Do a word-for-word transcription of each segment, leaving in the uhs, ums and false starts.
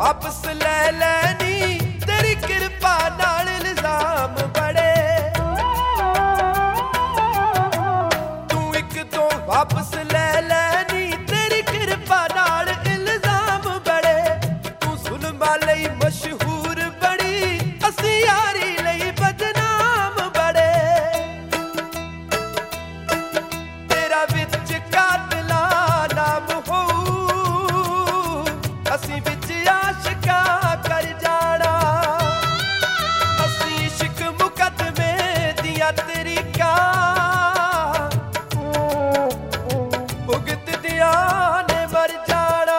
वापस ले लैनी तेरी कृपा नाल इल्जाम बड़े तू एक तो वापस ले लैनी तेरी कृपा नाल इल्जाम बड़े तू जुल्मां लई मशहूर बड़ी असी यारी लई बदनाम बड़े तेरा विच कातला नाम हो असी विच आशिका कर जाना असी इश्क मुकदमे दिया तरीका भुगत दिया ने मर जाना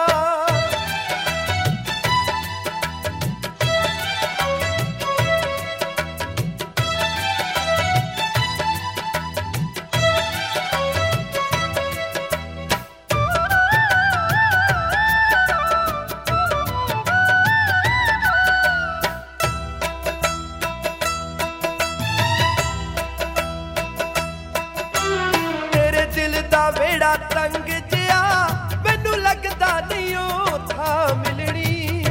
वेड़ा तंग जिया मैनू लगदा नहीं ओ था मिलनी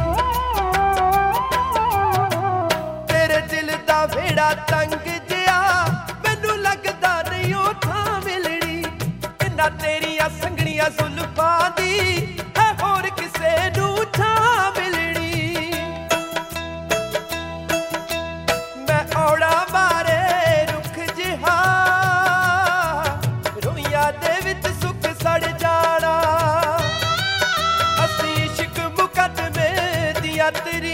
तेरे दिल दा वेड़ा तंग जिया मैनू लगदा नहीं ओ था मिलनी इन्ना तेरिया संगड़ियां जुल्फां दी है होर किसे नू था मिलनी मैं औड़ा मारे रुख जिहा रोइया दे विच सुख सड़ जाना असी इश्क मुकदमे दिया तेरी